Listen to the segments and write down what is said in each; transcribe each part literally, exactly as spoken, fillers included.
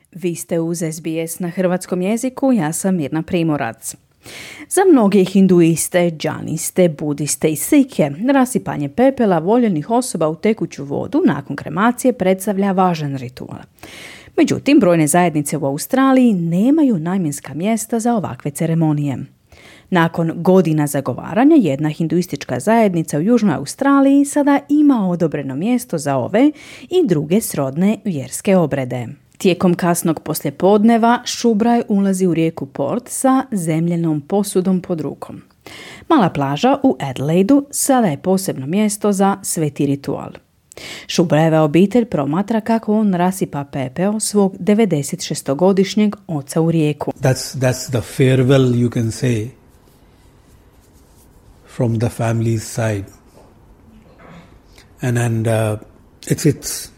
Vi ste uz S B S na hrvatskom jeziku, ja sam Mirna Primorac. Za mnoge hinduiste, džaniste, budiste i sikhe rasipanje pepela voljenih osoba u tekuću vodu nakon kremacije predstavlja važan ritual. Međutim, brojne zajednice u Australiji nemaju namjenska mjesta za ovakve ceremonije. Nakon godina zagovaranja, jedna hinduistička zajednica u Južnoj Australiji sada ima odobreno mjesto za ove i druge srodne vjerske obrede. Tijekom kasnog poslijepodneva Šubraj ulazi u rijeku Port sa zemljenom posudom pod rukom. Mala plaža u Adelaidu sada je posebno mjesto za sveti ritual. Šubrajeva obitelj promatra kako on rasipa pepeo svog devedesetšestogodišnjeg oca u rijeku. That's, that's the farewell, you can say, from the family's side. And, and uh, it's, it's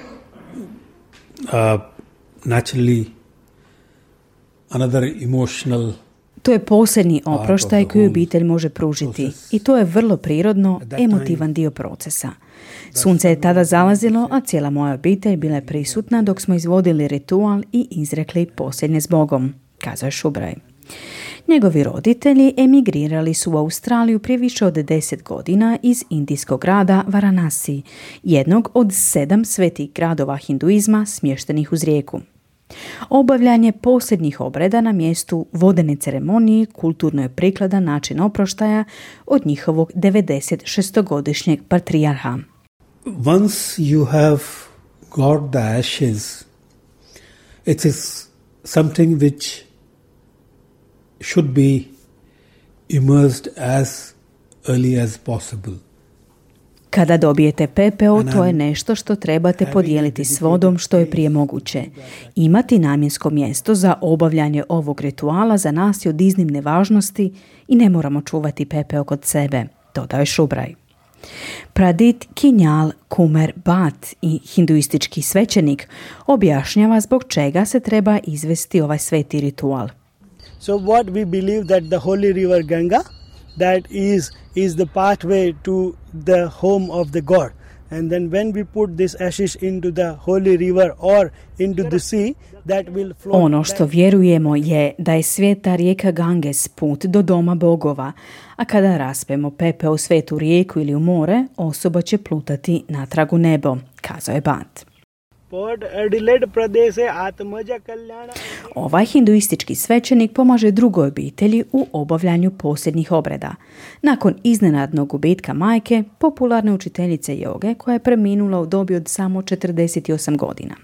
uh, naturally another emotional. To je posljednji oproštaj koji obitelj može pružiti i to je vrlo prirodno, emotivan dio procesa. Sunce je tada zalazilo, a cijela moja obitelj bila je prisutna dok smo izvodili ritual i izrekli posljednje s Bogom, kazao je Šubraj. Njegovi roditelji emigrirali su u Australiju prije više od deset godina iz indijskog grada Varanasi, jednog od sedam svetih gradova hinduizma smještenih uz rijeku. Obavljanje posljednjih obreda na mjestu vodene ceremonije kulturno je prikladan način oproštaja od njihovog devedesetšestogodišnjeg patrijarha. Once you have got the ashes, it is something which should be immersed as early as possible. Kada dobijete pepeo, to je nešto što trebate podijeliti s vodom što je prije moguće. Imati namjensko mjesto za obavljanje ovog rituala za nas je od iznimne važnosti i ne moramo čuvati pepeo kod sebe, dodao je Šubraj. Pradit Kinjal Kumer Bat i hinduistički svećenik objašnjava zbog čega se treba izvesti ovaj sveti ritual. So what we believe that the holy river Ganga, that is is the pathway to the home of the god, and then when we put this ashes into the holy river or into the sea, that will flow. Ono što vjerujemo je da je sveta rijeka Ganges put do doma bogova, a kada raspemo pepeo u svetu rijeku ili u more, osoba će plutati natrag u nebo, kazao je Bat. Ovaj hinduistički svećenik pomaže drugoj obitelji u obavljanju posljednjih obreda. Nakon iznenadnog gubitka majke, popularne učiteljice joge koja je preminula u dobi od samo četrdeset osam godina.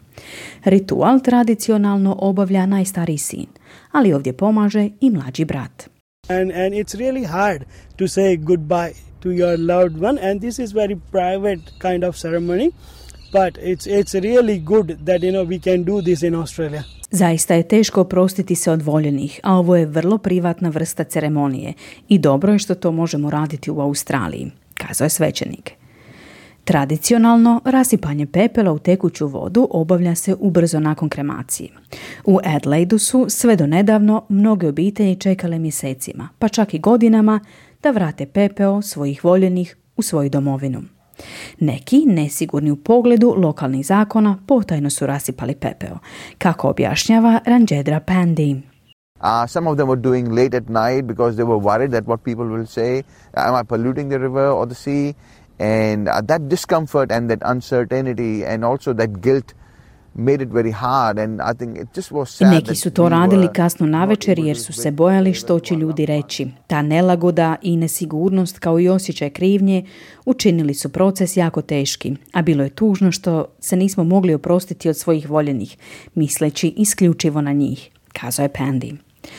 Ritual tradicionalno obavlja najstariji sin, ali ovdje pomaže i mlađi brat. And, and it's really hard to say goodbye to your loved one, and this is very private kind of ceremony. But it's it's really good that you know we can do this in Australia. Zaista je teško oprostiti se od voljenih, a ovo je vrlo privatna vrsta ceremonije i dobro je što to možemo raditi u Australiji, kazao je svećenik. Tradicionalno, rasipanje pepela u tekuću vodu obavlja se ubrzo nakon kremacije. U Adelaidu su sve do nedavno mnoge obitelji čekale mjesecima, pa čak i godinama, da vrate pepeo svojih voljenih u svoju domovinu. Neki, nesigurni u pogledu lokalnih zakona, potajno su rasipali pepeo, kako objašnjava Ranjendra Pandey. Uh, some of them were doing late at night because they were worried that what people will say, am I polluting the river or the sea? And uh, that discomfort and that uncertainty and also that guilt made it very hard, and I think it just was sad. Neki su to radili kasno navečer jer su se bojali što će ljudi reći. Ta nelagoda i nesigurnost kao i osjećaj krivnje učinili su proces jako teški, a bilo je tužno što se nismo mogli oprostiti od svojih voljenih, misleći isključivo na njih, kazao je Pandey.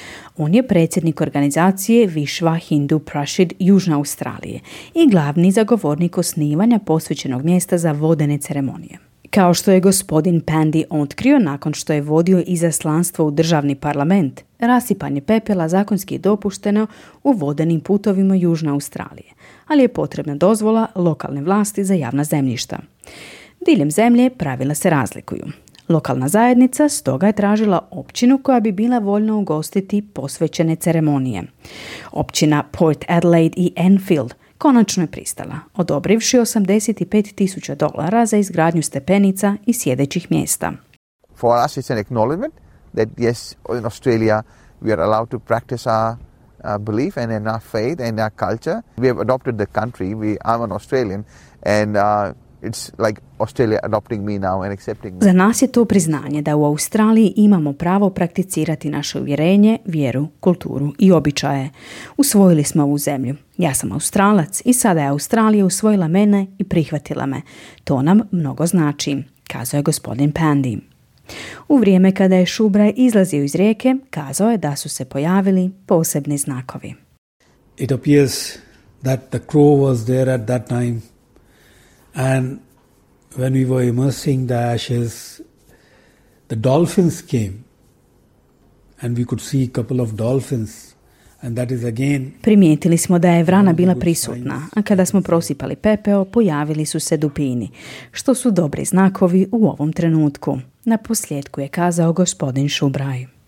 On je predsjednik organizacije Vishva Hindu Parishad Južne Australije i glavni zagovornik osnivanja posvećenog mjesta za vodene ceremonije. Kao što je gospodin Pandey otkrio nakon što je vodio izaslanstvo u državni parlament, rasipanje pepela zakonski je dopušteno u vodenim putovima Južne Australije, ali je potrebna dozvola lokalne vlasti za javna zemljišta. Diljem zemlje pravila se razlikuju. Lokalna zajednica stoga je tražila općinu koja bi bila voljna ugostiti posvećene ceremonije. Općina Port Adelaide i Enfield konačno je pristala, odobrivši osamdeset pet tisuća dolara za izgradnju stepenica i sjedećih mjesta. for us it's an acknowledgement that yes, in Australia we are allowed to practice our uh, belief and in our faith and our culture. We have adopted the country. We, I'm an Australian, and uh, it's like Australia adopting me now and accepting me. Za nas je to priznanje da u Australiji imamo pravo prakticirati naše uvjerenje, vjeru, kulturu i običaje. Usvojili smo ovu zemlju. Ja sam Australac i sada je Australija usvojila mene i prihvatila me. To nam mnogo znači, kazao je gospodin Pandy. U vrijeme kada je Šubraj izlazio iz rijeke, kazao je da su se pojavili posebni znakovi. It appears that the crow was there at that time, and when we were immersing the ashes, the dolphins came, and we could see a couple of dolphins. And that is again, primijetili smo da je vrana bila prisutna, a kada smo prosipali pepeo, pojavili su se dupini, što su dobri znakovi u ovom trenutku. Na posljedku je kazao gospodin Šubraj.